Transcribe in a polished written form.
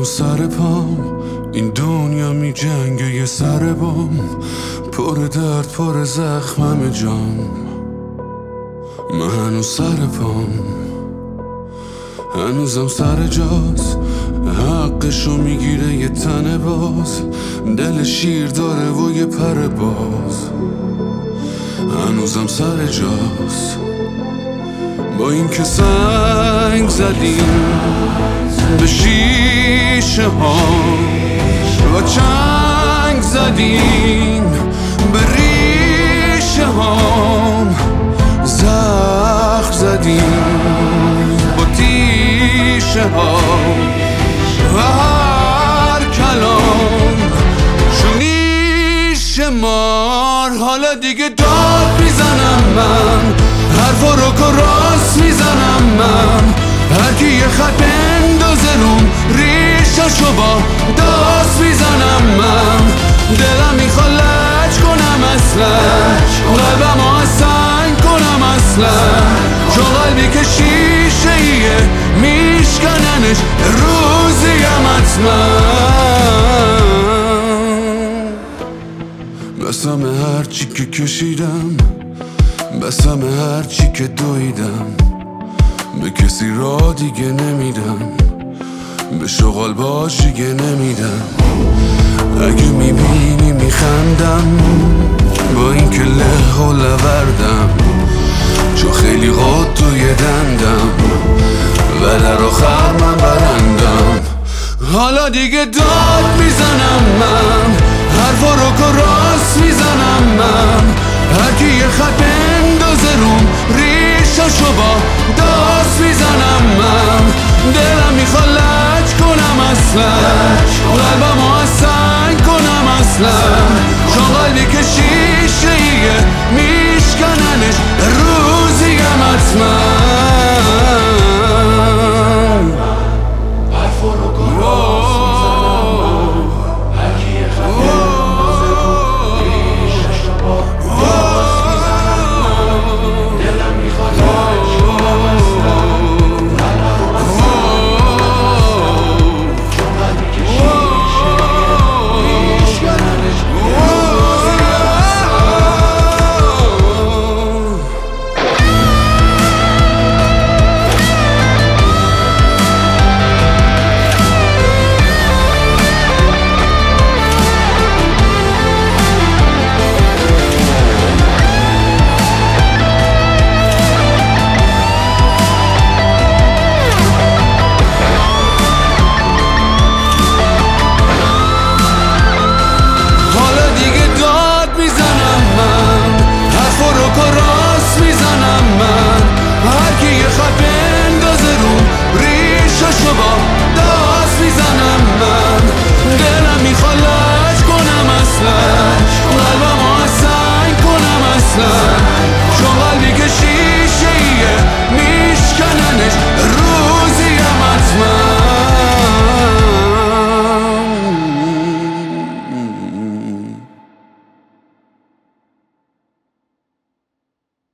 هنوز سر پام، این دنیا می جنگه یه سر بام، پر درد پر زخمم جام. من هنوز سر پام، هنوزم سر جاست، حقشو میگیره یه تنه باز، دل شیر داره و یه پر باز. هنوزم سر جاست، با این که سنگ زدیم به شیشه ها و چنگ زدیم به ریشه ها، زخم زدیم با تیشه ها و هر کلام شونیش مار. حالا دیگه داد میزنم من، حرفا رو که راست میزنم من، هرکی یه خط بندازه روم ریشاشو با داست میزنم من. دلم میخواد لج کنم اصلا، قلبم از سنگ کنم اصلا، چون قلبی که شیشه ایه میشکننش روزیم حتما. بسم هرچی که کشیدم، بسم هرچی که دویدم، به کسی را دیگه نمیدم، به شغال باش دیگه نمیدم. اگه میبینی میخندم با این که له و لوردم، چون خیلی قد توی دندم و در آخر من برندم. حالا دیگه داد میزنم من، حرفا رو که راست میزنم من، هرکی یه خط بندازه روم ریشاشو با داست میزنم من. دلم میخواد لج کنم اصلا، قلبم از سنگ کنم اصلا، چون قلبی که شیشه ایه میشکننش روزیم حتما. حرفا رو که راست میزنم من، هرکی یه خط بندازه روم ریشاشو با داست میزنم من. دلم میخواد لج کنم اصلا، قلبم از سنگ کنم اصلا،